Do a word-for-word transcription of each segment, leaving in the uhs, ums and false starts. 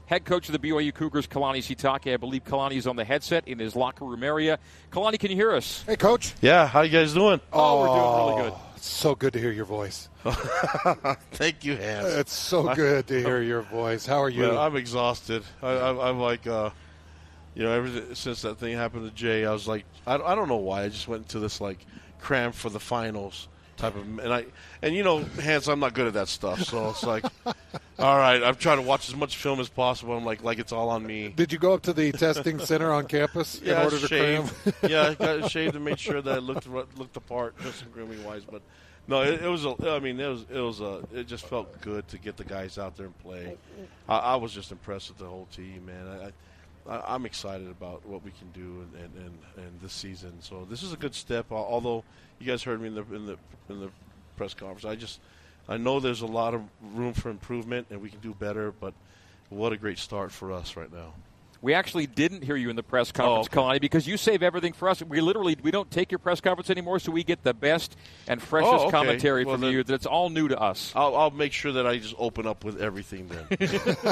head coach of the B Y U Cougars, Kalani Sitake. I believe Kalani is on the headset in his locker room area. Kalani, can you hear us? Hey, Coach. Yeah, how you guys doing? Oh, we're doing really good. It's so good to hear your voice. Thank you, Hans. It's so good to hear your voice. How are you? Well, I'm exhausted. I, I, I'm like, uh, you know, ever since that thing happened to Jay, I was like, I, I don't know why. I just went into this, like, cram for the finals type of, and I, and you know, Hans, I'm not good at that stuff. So it's like, all right, I'm trying to watch as much film as possible. I'm like, like it's all on me. Did you go up to the testing center on campus yeah, in order to shaved. cram? yeah, I got shaved and made sure that I looked looked the part, just grooming wise. But no, it, it was. A, I mean, it was. It was. A, it just felt good to get the guys out there and play. I, I was just impressed with the whole team, man. I, I, I'm excited about what we can do and and, and, and this season. So this is a good step. Although you guys heard me in the in the in the press conference, I just I know there's a lot of room for improvement and we can do better. But what a great start for us right now. We actually didn't hear you in the press conference, oh, okay. Kalani, because you save everything for us. We literally we don't take your press conference anymore, so we get the best and freshest oh, okay. commentary well, from then, you. That's all new to us. I'll, I'll make sure that I just open up with everything then.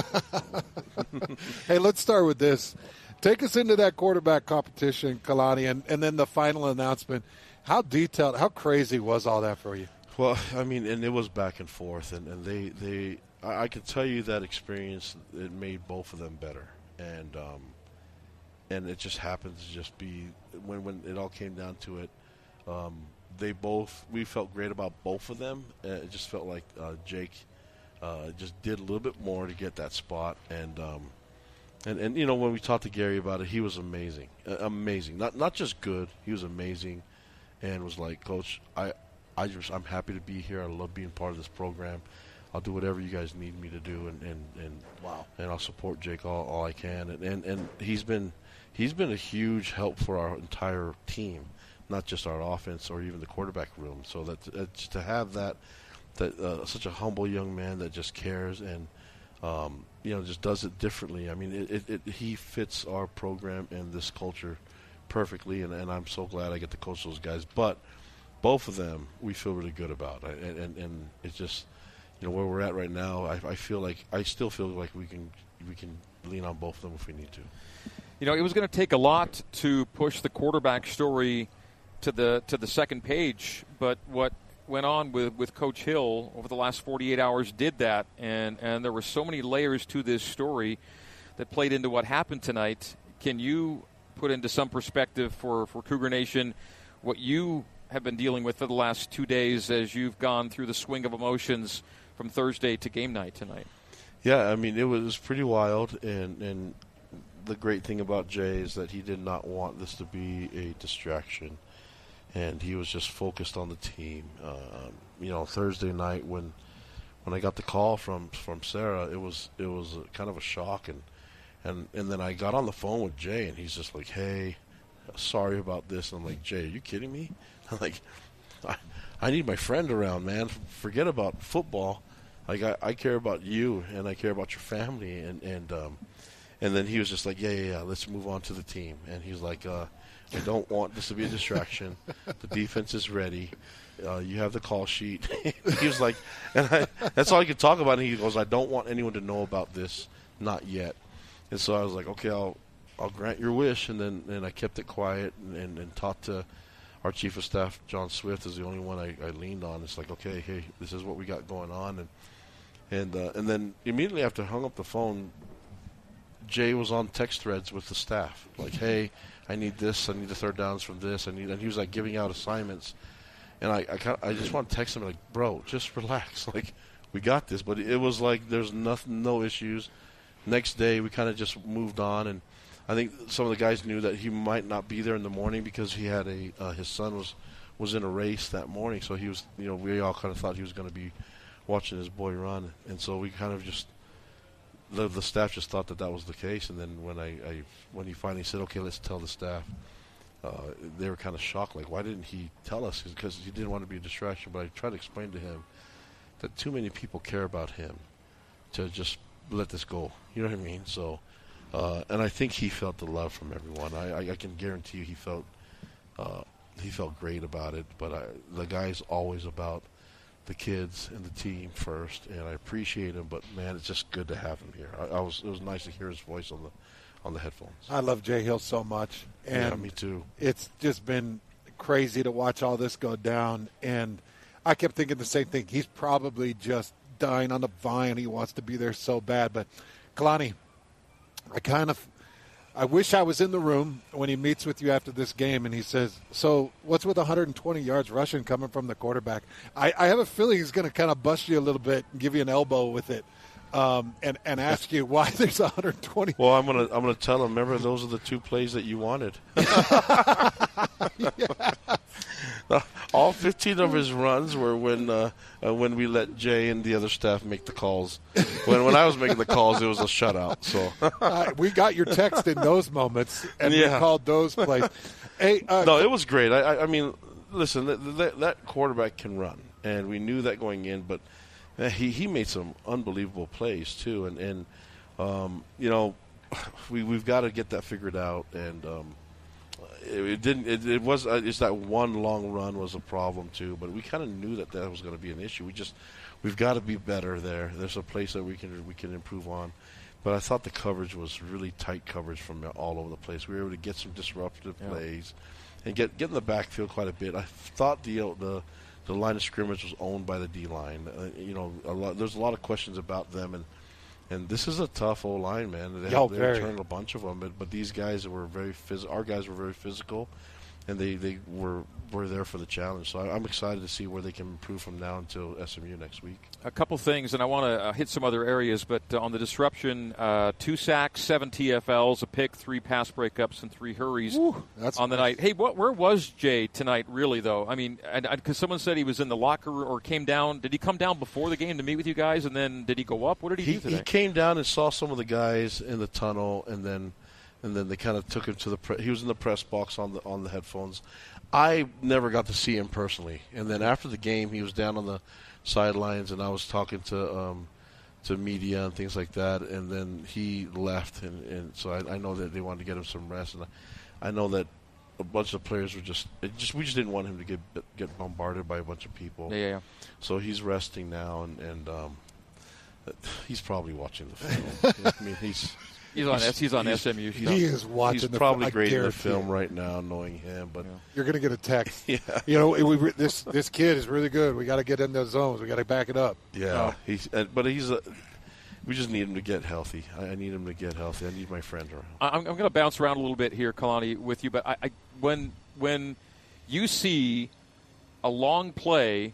Hey, let's start with this. Take us into that quarterback competition, Kalani, and, and then the final announcement. How detailed, how crazy was all that for you? Well, I mean, and it was back and forth, and, and they, they I, I can tell you that experience, it made both of them better. And um, and it just happened to just be, when, when it all came down to it, um, they both, we felt great about both of them. Uh, it just felt like uh, Jake uh, just did a little bit more to get that spot. And, um, and, and, you know, when we talked to Gary about it, he was amazing. Uh, amazing. Not not just good, he was amazing. And was like, Coach, I, I just, I'm happy to be here. I love being part of this program. I'll do whatever you guys need me to do, and, and, and wow, and I'll support Jake all, all I can. And, and and he's been he's been a huge help for our entire team, not just our offense or even the quarterback room. So that uh, to have that that uh, such a humble young man that just cares and um, you know just does it differently. I mean, it, it, it he fits our program and this culture perfectly, and, and I'm so glad I get to coach those guys. But both of them we feel really good about, and and, and it's just. You know, where we're at right now, I, I feel like I still feel like we can we can lean on both of them if we need to. You know, it was going to take a lot to push the quarterback story to the to the second page, but what went on with, with Coach Hill over the last forty-eight hours did that, and, and there were so many layers to this story that played into what happened tonight. Can you put into some perspective for, for Cougar Nation what you have been dealing with for the last two days as you've gone through the swing of emotions from Thursday to game night tonight? Yeah, I mean, it was pretty wild, and, and the great thing about Jay is that he did not want this to be a distraction, and he was just focused on the team. Um, you know, Thursday night when when I got the call from, from Sarah, it was it was a, kind of a shock, and, and, and then I got on the phone with Jay, and he's just like, hey, sorry about this. And I'm like, Jay, are you kidding me? I'm like, I, I need my friend around, man. Forget about football. Like I, I care about you and I care about your family, and and um, and then he was just like, yeah, yeah, yeah, let's move on to the team. And he was like, uh, I don't want this to be a distraction. The defense is ready. Uh, you have the call sheet. He was like, and I, that's all he could talk about. And he goes, I don't want anyone to know about this, not yet. And so I was like, okay, I'll I'll grant your wish. And then and I kept it quiet and, and, and talked to our chief of staff, John Swift, is the only one I, I leaned on. It's like, okay, hey, this is what we got going on. And and uh, and then immediately after I hung up the phone, Jay was on text threads with the staff. Like, hey, I need this. I need the third downs from this. I need, and he was like giving out assignments. And I I, kinda, I just want to text him like, bro, just relax. Like, we got this. But it was like there's nothing, no issues. Next day, we kind of just moved on, and I think some of the guys knew that he might not be there in the morning because he had a uh, his son was was in a race that morning, so he was, you know, we all kind of thought he was going to be watching his boy run, and so we kind of just the the staff just thought that that was the case. And then when I, I when he finally said, okay, let's tell the staff, uh, they were kind of shocked, like, why didn't he tell us? Because he didn't want to be a distraction. But I tried to explain to him that too many people care about him to just let this go. You know what I mean? So. Uh, and I think he felt the love from everyone. I, I, I can guarantee you he felt uh, he felt great about it. But I, the guy's always about the kids and the team first, and I appreciate him. But man, it's just good to have him here. I, I was it was nice to hear his voice on the on the headphones. I love Jay Hill so much, and yeah, me too. It's just been crazy to watch all this go down, and I kept thinking the same thing. He's probably just dying on the vine. He wants to be there so bad. But Kalani, I kind of, I wish I was in the room when he meets with you after this game and he says, so what's with one hundred twenty yards rushing coming from the quarterback? I, I have a feeling he's going to kind of bust you a little bit and give you an elbow with it. Um, and, and ask you why there's one hundred twenty. Well, I'm gonna I'm gonna tell him. Remember, those are the two plays that you wanted. All fifteen of his runs were when uh, uh, when we let Jay and the other staff make the calls. When when I was making the calls, it was a shutout. So uh, we got your text in those moments, and yeah. we called those plays. Hey, uh, no, it was great. I, I, I mean, listen, that, that, that quarterback can run, and we knew that going in, but. He he made some unbelievable plays too, and and um, you know we we've got to get that figured out. And um, it, it didn't. It, it was uh, it's that one long run was a problem too, but we kind of knew that that was going to be an issue. We just we've got to be better there. There's a place that we can we can improve on. But I thought the coverage was really tight coverage from all over the place. We were able to get some disruptive yeah. plays and get get in the backfield quite a bit. I thought the the The line of scrimmage was owned by the D-line. Uh, you know, a lot, there's a lot of questions about them, and and this is a tough O-line, man. They, oh, they returned a bunch of them, but, but these guys were very phys- our guys were very physical, and they, they were were there for the challenge. So I, I'm excited to see where they can improve from now until S M U next week. A couple things, and I want to uh, hit some other areas, but uh, on the disruption, uh, two sacks, seven T F Ls, a pick, three pass breakups, and three hurries Ooh, that's on the nice. night. Hey, what, where was Jay tonight, really, though? I mean, because someone said he was in the locker or came down. Did he come down before the game to meet with you guys, and then did he go up? What did he, he do today? He came down and saw some of the guys in the tunnel, and then and then they kind of took him to the pre- – he was in the press box on the on the headphones. I never got to see him personally. And then after the game, he was down on the sidelines, and I was talking to um, to media and things like that. And then he left, and, and so I, I know that they wanted to get him some rest. And I, I know that a bunch of players were just, it just – we just didn't want him to get get bombarded by a bunch of people. Yeah, yeah, yeah. So he's resting now, and, and um, he's probably watching the film. I mean, he's – He's on, he's, he's on he's, S M U. He is watching he's the probably I grading the guarantee film it. right now, knowing him. But Yeah. You're going to get a text. yeah, You know, we, we, this this kid is really good. We got to get in those zones. We got to back it up. yeah. Oh. He's, uh, but he's. Uh, we just need him to get healthy. I, I need him to get healthy. I need my friend around. I'm, I'm going to bounce around a little bit here, Kalani, with you. But I, I, when when you see a long play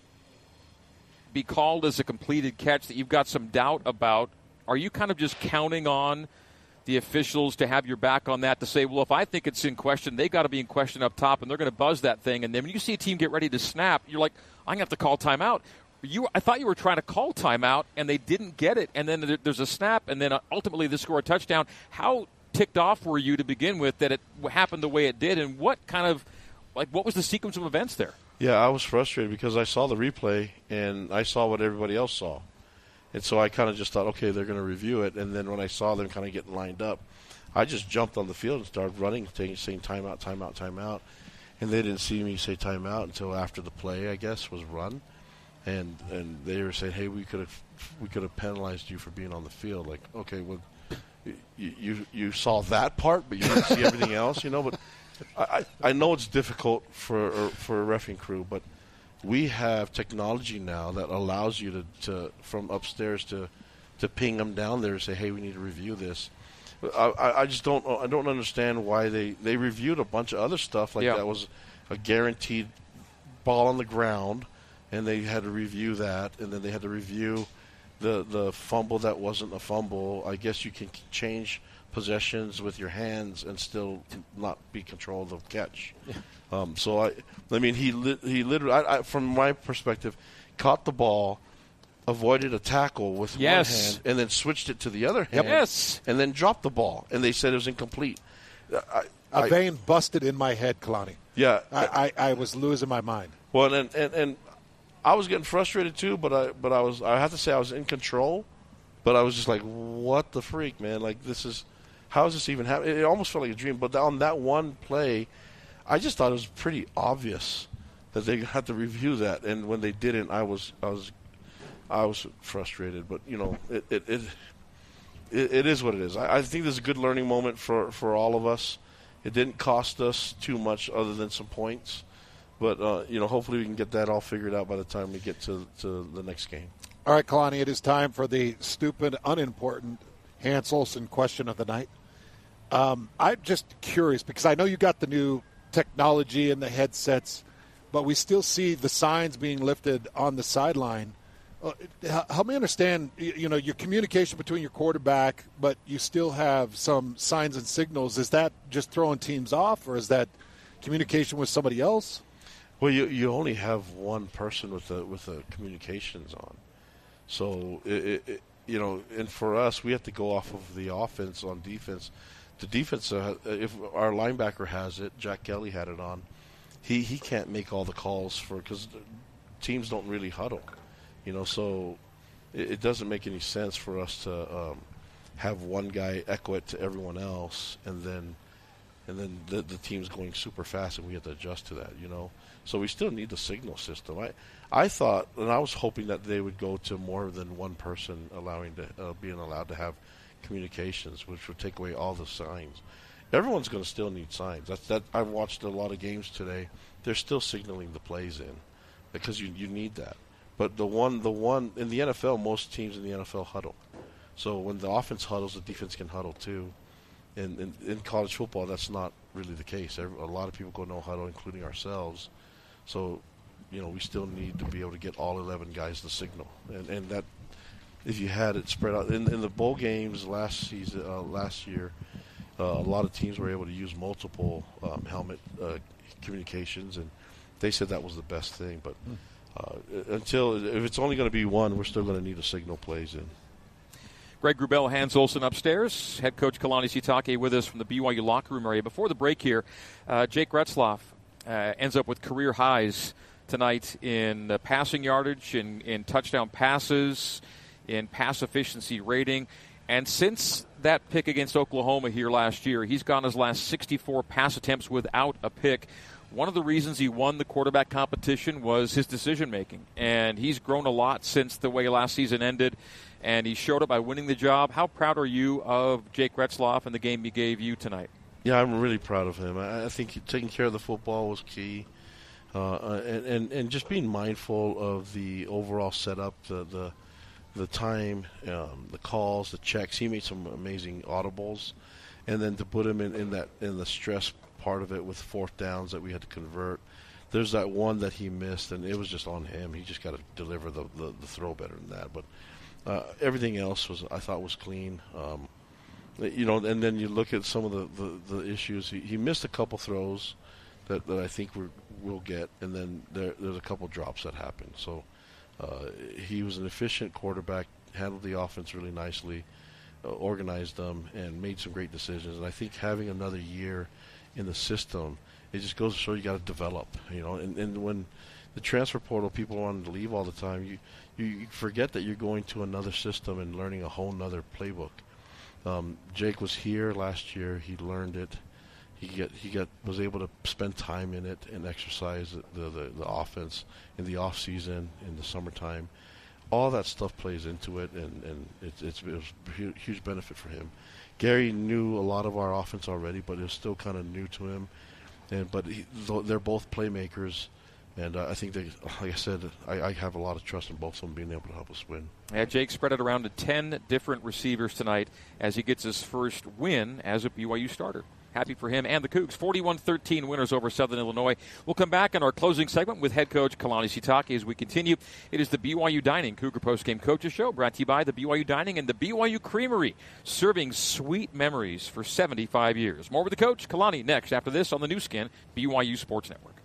be called as a completed catch that you've got some doubt about, are you kind of just counting on the officials to have your back on that to say, well, if I think it's in question, they've got to be in question up top, and they're going to buzz that thing. And then when you see a team get ready to snap, you're like, I'm going to have to call timeout. You, I thought you were trying to call timeout, and they didn't get it. And then there's a snap, and then ultimately they score a touchdown. How ticked off were you to begin with that it happened the way it did, and what kind of, like, what was the sequence of events there? Yeah, I was frustrated because I saw the replay, and I saw what everybody else saw. And so I kind of just thought, okay, they're going to review it. And then when I saw them kind of getting lined up, I just jumped on the field and started running, saying timeout, timeout, timeout. And they didn't see me say timeout until after the play, I guess, was run. And and they were saying, hey, we could have we could have penalized you for being on the field. Like, okay, well, you you, you saw that part, but you didn't see everything else, you know. But I, I know it's difficult for for a reffing crew, but we have technology now that allows you to, to from upstairs to, to ping them down there and say, hey, we need to review this. I, I just don't I don't understand why they, they reviewed a bunch of other stuff like yeah. that was a guaranteed ball on the ground, and they had to review that, and then they had to review the the fumble that wasn't a fumble. I guess you can change possessions with your hands and still not be controlled of catch. Yeah. Um, so I, I mean, he li- he literally, I, I, from my perspective, caught the ball, avoided a tackle with yes. one hand, and then switched it to the other hand, yes. and then dropped the ball, and they said it was incomplete. I, A I, vein busted in my head, Kalani. Yeah, I, I, I was losing my mind. Well, and, and and I was getting frustrated too, but I but I was I have to say I was in control, but I was just like, what the freak, man? Like, this is, how is this even happening? It almost felt like a dream. But on that one play, I just thought it was pretty obvious that they had to review that, and when they didn't, I was I was I was frustrated. But you know, it it it, it, it is what it is. I, I think this is a good learning moment for, for all of us. It didn't cost us too much other than some points, but uh, you know, hopefully we can get that all figured out by the time we get to to the next game. All right, Kalani, it is time for the stupid, unimportant Hans Olsen question of the night. Um, I'm just curious because I know you got the new technology and the headsets, but we still see the signs being lifted on the sideline. Uh, help me understand, you, you know, your communication between your quarterback, but you still have some signs and signals. Is that just throwing teams off, or is that communication with somebody else? Well, you you only have one person with the with the communications on, so it, it, you know, and for us, we have to go off of the offense on defense. The defense, uh, if our linebacker has it, Jack Kelly had it on, he, he can't make all the calls for because teams don't really huddle, you know. So it, it doesn't make any sense for us to um, have one guy echo it to everyone else, and then and then the, the team's going super fast, and we have to adjust to that, you know. So we still need the signal system. I I thought, and I was hoping that they would go to more than one person allowing to uh, being allowed to have communications, which would take away all the signs. Everyone's going to still need signs. That's that. I've watched a lot of games today. They're still signaling the plays in because you you need that. But the one the one in the N F L, most teams in the N F L huddle. So when the offense huddles, the defense can huddle too. In in, in college football, that's not really the case. A lot of people go no huddle, including ourselves. So, you know, we still need to be able to get all eleven guys the signal, and and that. If you had it spread out in, in the bowl games last season, uh, last year, uh, a lot of teams were able to use multiple um, helmet uh, communications, and they said that was the best thing. But uh, until if it's only going to be one, we're still going to need a signal plays in. Greg Wrubell, Hans Olsen upstairs. Head coach Kalani Sitake with us from the B Y U locker room area. Before the break here, uh, Jake Retzlaff uh, ends up with career highs tonight in uh, passing yardage, in, in touchdown passes, in pass efficiency rating. And since that pick against Oklahoma here last year, he's gone his last sixty-four pass attempts without a pick. One of the reasons he won the quarterback competition was his decision-making. And he's grown a lot since the way last season ended, and he showed up by winning the job. How proud are you of Jake Retzlaff and the game he gave you tonight? Yeah, I'm really proud of him. I think taking care of the football was key. Uh, and, and, and just being mindful of the overall setup, the the the time, um, the calls, the checks. He made some amazing audibles, and then to put him in, in that in the stress part of it with fourth downs that we had to convert. There's that one that he missed, and it was just on him. He just got to deliver the, the, the throw better than that. But uh, everything else was I thought was clean. Um, you know, and then you look at some of the, the, the issues. He, he missed a couple throws that, that I think we're, we'll get, and then there, there's a couple drops that happened. So. Uh, he was an efficient quarterback, handled the offense really nicely, uh, organized them, and made some great decisions. And I think having another year in the system, it just goes to show you got to develop. You know, and, and when the transfer portal, people wanted to leave all the time, you, you forget that you're going to another system and learning a whole nother playbook. Um, Jake was here last year. He learned it. He get he got was able to spend time in it and exercise the the, the offense in the off season, in the summertime. All that stuff plays into it, and and it's it's it was a huge benefit for him. Gary knew a lot of our offense already, but it was still kind of new to him. And but he, they're both playmakers, and uh, I think they, like I said, I, I have a lot of trust in both of them being able to help us win. Yeah, Jake spread it around to ten different receivers tonight as he gets his first win as a B Y U starter. Happy for him and the Cougs. forty-one thirteen winners over Southern Illinois. We'll come back in our closing segment with head coach Kalani Sitake as we continue. It is the B Y U Dining Cougar Postgame Coaches Show, brought to you by the B Y U Dining and the B Y U Creamery, serving sweet memories for seventy-five years. More with the coach, Kalani, next after this on the new skin, B Y U Sports Network.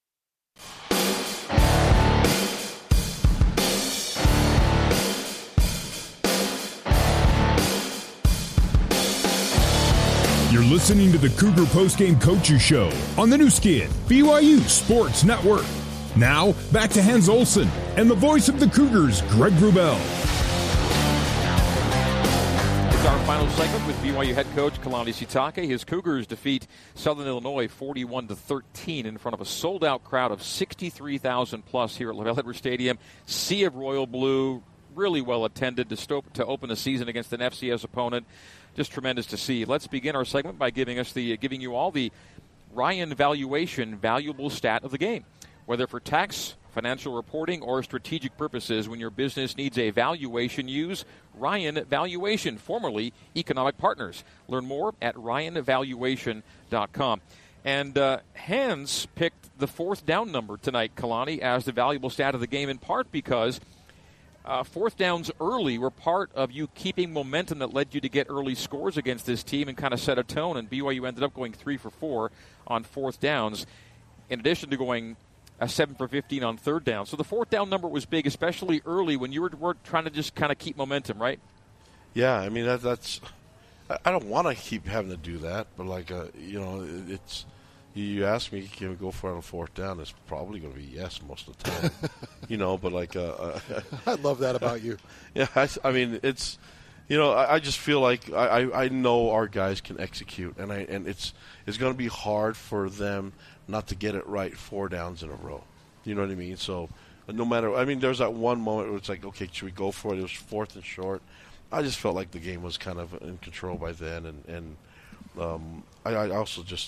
You're listening to the Cougar Postgame Coaches Show on the new skin, B Y U Sports Network. Now, back to Hans Olsen and the voice of the Cougars, Greg Wrubell. It's our final segment with B Y U head coach Kalani Sitake. His Cougars defeat Southern Illinois forty-one to thirteen in front of a sold-out crowd of sixty-three thousand plus here at LaVell Edwards Stadium. Sea of royal blue, really well attended to, stop, to open the season against an F C S opponent. Just tremendous to see. Let's begin our segment by giving us the giving you all the Ryan Valuation valuable stat of the game. Whether for tax, financial reporting, or strategic purposes, when your business needs a valuation, use Ryan Valuation, formerly Economic Partners. Learn more at ryan valuation dot com. And uh, Hans picked the fourth down number tonight, Kalani, as the valuable stat of the game, in part because uh, fourth downs early were part of you keeping momentum that led you to get early scores against this team and kind of set a tone. And B Y U ended up going three for four on fourth downs, in addition to going a seven for fifteen on third down. So the fourth down number was big, especially early when you were, were trying to just kind of keep momentum, right? Yeah, I mean, that, that's – I don't want to keep having to do that, but, like, uh, you know, it's – you ask me, can we go for it on fourth down? It's probably going to be yes most of the time, you know, but, like – uh, uh, I love that about you. Yeah, I, I mean, it's – you know, I, I just feel like I, I know our guys can execute, and I and it's it's going to be hard for them – not to get it right four downs in a row. You know what I mean? So no matter – I mean, there's that one moment where it's like, okay, should we go for it? It was fourth and short. I just felt like the game was kind of in control by then. And, and um, I, I also just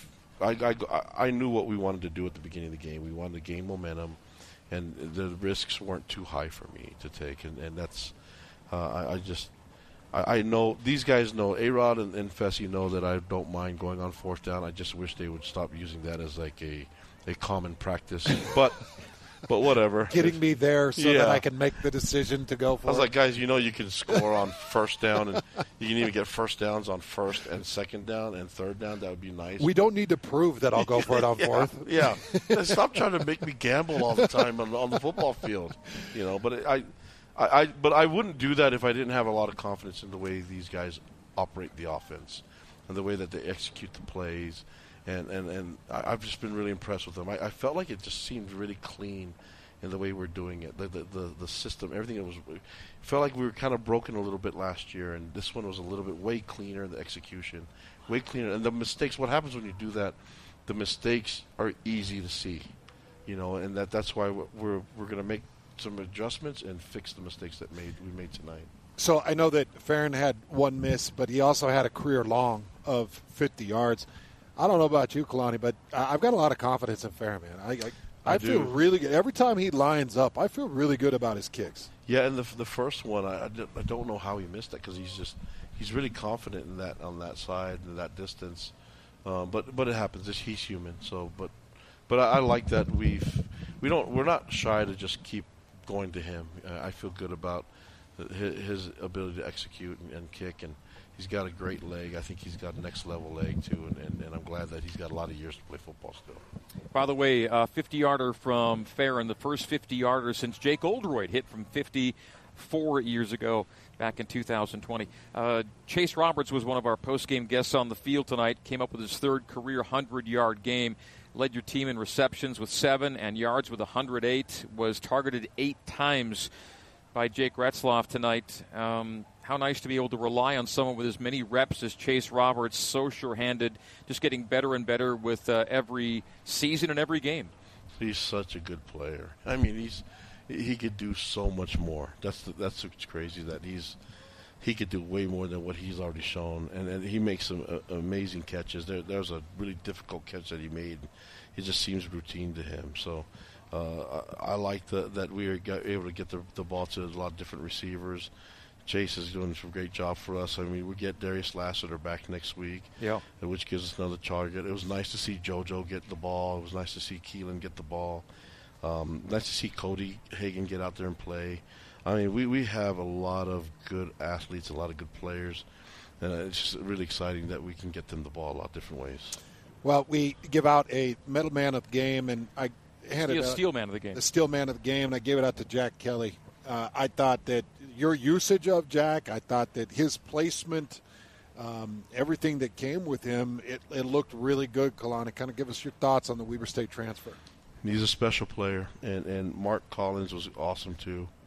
I, – I, I knew what we wanted to do at the beginning of the game. We wanted to gain momentum, and the risks weren't too high for me to take. And, and that's uh, – I, I just – I know these guys know, A-Rod and, and Fessy know that I don't mind going on fourth down. I just wish they would stop using that as like a, a common practice. But but whatever. Getting me there so yeah. that I can make the decision to go for it. I was like, guys, you know you can score on first down, and you can even get first downs on first and second down and third down. That would be nice. We don't need to prove that I'll go for it on yeah, fourth. Yeah. Stop trying to make me gamble all the time on, on the football field. You know, but it, I... I, I, but I wouldn't do that if I didn't have a lot of confidence in the way these guys operate the offense and the way that they execute the plays. And, and, and I, I've just been really impressed with them. I, I felt like it just seemed really clean in the way we're doing it. The, the, the, the system, everything. It was it felt like we were kind of broken a little bit last year, and this one was a little bit way cleaner, the execution, way cleaner. And the mistakes, what happens when you do that, the mistakes are easy to see. You know, and that that's why we're, we're, we're going to make some adjustments and fix the mistakes that made we made tonight. So I know that Farron had one miss, but he also had a career long of fifty yards. I don't know about you, Kalani, but I've got a lot of confidence in Farron, man. I I, I, I feel really good. Every time he lines up, I feel really good about his kicks. Yeah, and the the first one, I, I don't know how he missed that because he's just he's really confident in that on that side and that distance. Um, but but it happens. He's human. So, but but I, I like that we've we don't we're not shy to just keep going to him. Uh, I feel good about his, his ability to execute and, and kick, and he's got a great leg. I think he's got a next level leg too, and, and, and I'm glad that he's got a lot of years to play football still. By the way, uh, fifty-yarder from Farron, the first fifty-yarder since Jake Oldroyd hit from fifty-four years ago back in two thousand twenty. Uh, Chase Roberts was one of our post-game guests on the field tonight, came up with his third career hundred-yard game. Led your team in receptions with seven and yards with one hundred eight. Was targeted eight times by Jake Retzloff tonight. Um, how nice to be able to rely on someone with as many reps as Chase Roberts, so sure-handed, just getting better and better with uh, every season and every game. He's such a good player. I mean, he's he could do so much more. That's the, that's what's crazy, that he's he could do way more than what he's already shown, and, and he makes some uh, amazing catches. There, there was a really difficult catch that he made. It just seems routine to him. So uh, I, I like the, that we were able to get the, the ball to a lot of different receivers. Chase is doing a great job for us. I mean, we get Darius Lassiter back next week, yeah, which gives us another target. It was nice to see JoJo get the ball. It was nice to see Keelan get the ball. Um, nice to see Cody Hagan get out there and play. I mean, we, we have a lot of good athletes, a lot of good players, and it's just really exciting that we can get them the ball a lot of different ways. Well, we give out a Medal Man of the Game, and I handed Steel, a Steel Man of the Game. The Steel Man of the Game, and I gave it out to Jack Kelly. Uh, I thought that your usage of Jack, I thought that his placement, um, everything that came with him, it, it looked really good, Kalani. Kind of give us your thoughts on the Weber State transfer. He's a special player, and, and Mark Collins was awesome too.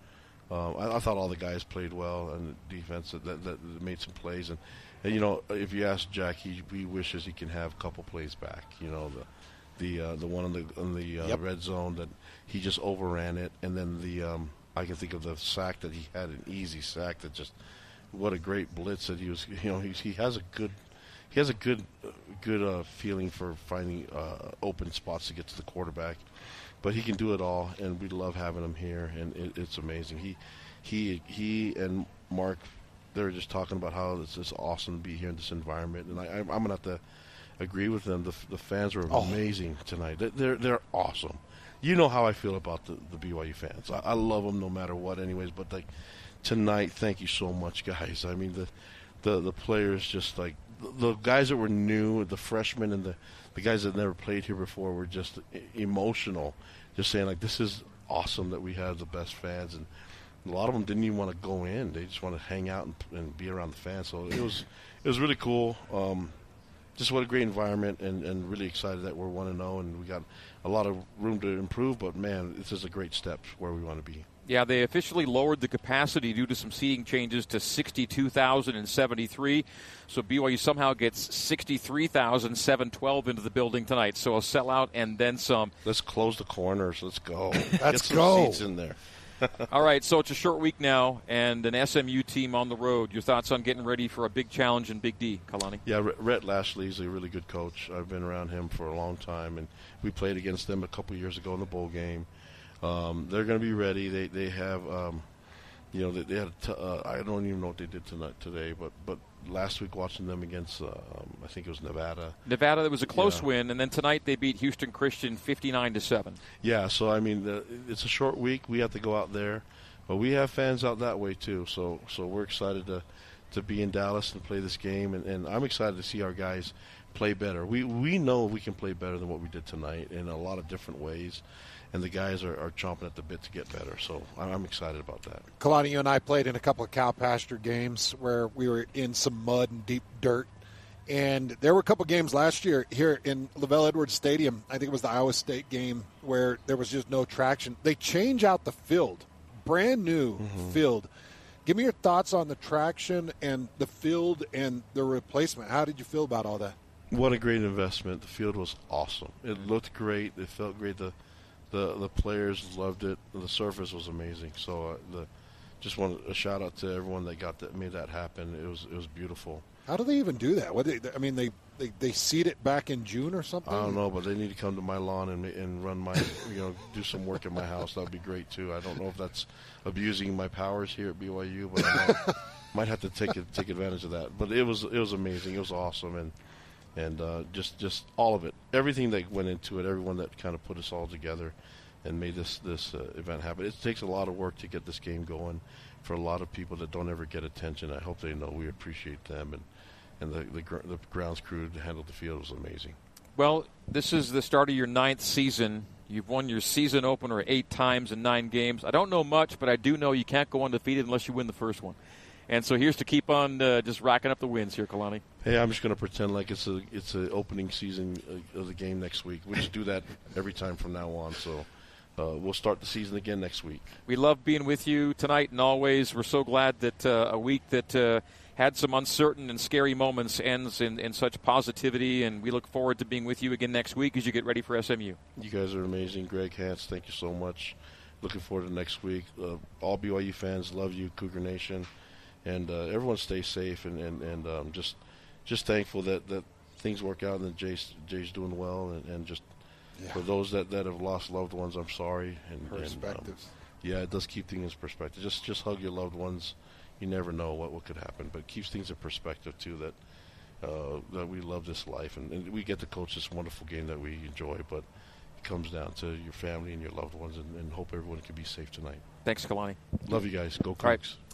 Um, I, I thought all the guys played well on the defense that, that, that made some plays. And, and, you know, if you ask Jack, he, he wishes he can have a couple plays back. You know, the the uh, the one in the in the uh, Yep. red zone that he just overran it, and then the um, I can think of the sack that he had, an easy sack that just what a great blitz that he was. You know, he he has a good he has a good uh, good uh, feeling for finding uh, open spots to get to the quarterback. But he can do it all, and we love having him here, and it, it's amazing. He, he, he, and Mark, they're just talking about how it's just awesome to be here in this environment, and I, I'm going to have to agree with them. The, the fans were Oh. amazing tonight. They're they're awesome. You know how I feel about the, the B Y U fans. I, I love them no matter what, anyways. But like tonight, thank you so much, guys. I mean the, the, the players just like the, the guys that were new, the freshmen, and the. The guys that never played here before were just emotional, just saying, like, this is awesome that we have the best fans. And a lot of them didn't even want to go in. They just want to hang out and, and be around the fans. So it was it was really cool. Um, just what a great environment, and, and really excited that we're one and oh, and we got a lot of room to improve. But, man, this is a great step where we want to be. Yeah, they officially lowered the capacity due to some seating changes to sixty-two thousand seventy-three. So B Y U somehow gets sixty-three thousand seven hundred twelve into the building tonight. So a sellout and then some. Let's close the corners. Let's go. Let's Get some go. seats in there. All right, so it's a short week now and an S M U team on the road. Your thoughts on getting ready for a big challenge in Big D, Kalani? Yeah, Rhett Lashley is a really good coach. I've been around him for a long time, and we played against them a couple years ago in the bowl game. Um, they're going to be ready. They they have, um, you know, they, they had. A t- uh, I don't even know what they did tonight today, but but last week watching them against, uh, um, I think it was Nevada. Nevada, that was a close Yeah. win, and then tonight they beat Houston Christian fifty-nine to seven. Yeah, so I mean, the, it's a short week. We have to go out there, but we have fans out that way too. So so we're excited to to be in Dallas and play this game, and, and I'm excited to see our guys play better. We we know we can play better than what we did tonight in a lot of different ways. And the guys are, are chomping at the bit to get better. So I'm excited about that. Kalani, you and I played in a couple of cow pasture games where we were in some mud and deep dirt. And there were a couple of games last year here in Lavelle Edwards Stadium. I think it was the Iowa State game where there was just no traction. They change out the field, brand new mm-hmm. field. Give me your thoughts on the traction and the field and the replacement. How did you feel about all that? What a great investment. The field was awesome. It looked great. It felt great. The The the players loved it. The surface was amazing. So uh, the just want a shout out to everyone that got that made that happen. It was it was beautiful. How do they even do that? What they, I mean, they, they they seed it back in June or something. I don't know, but they need to come to my lawn and and run my you know do some work in my house. That would be great too. I don't know if that's abusing my powers here at B Y U, but I might, might have to take it, take advantage of that. But it was it was amazing. It was awesome, and. And uh, just, just all of it, everything that went into it, everyone that kind of put us all together and made this this uh, event happen. It takes a lot of work to get this game going for a lot of people that don't ever get attention. I hope they know we appreciate them, and, and the, the, gr- the grounds crew to handle the field was amazing. Well, this is the start of your ninth season. You've won your season opener eight times in nine games. I don't know much, but I do know you can't go undefeated unless you win the first one. And so here's to keep on uh, just racking up the wins here, Kalani. Hey, I'm just going to pretend like it's a it's a opening season of the game next week. We just do that every time from now on. So uh, we'll start the season again next week. We love being with you tonight and always. We're so glad that uh, a week that uh, had some uncertain and scary moments ends in, in such positivity. And we look forward to being with you again next week as you get ready for S M U. You guys are amazing. Greg Hance, thank you so much. Looking forward to next week. Uh, all B Y U fans love you, Cougar Nation. And uh, everyone stay safe, and, and, and um, just just thankful that, that things work out and that Jay's, Jay's doing well. And, and just yeah. for those that, that have lost loved ones, I'm sorry. And, Perspectives. And, um, yeah, it does keep things in perspective. Just just hug your loved ones. You never know what, what could happen. But it keeps things in perspective, too, that uh, that we love this life. And, and we get to coach this wonderful game that we enjoy. But it comes down to your family and your loved ones, and, and hope everyone can be safe tonight. Thanks, Kalani. Love you guys. Go Cougs. All right.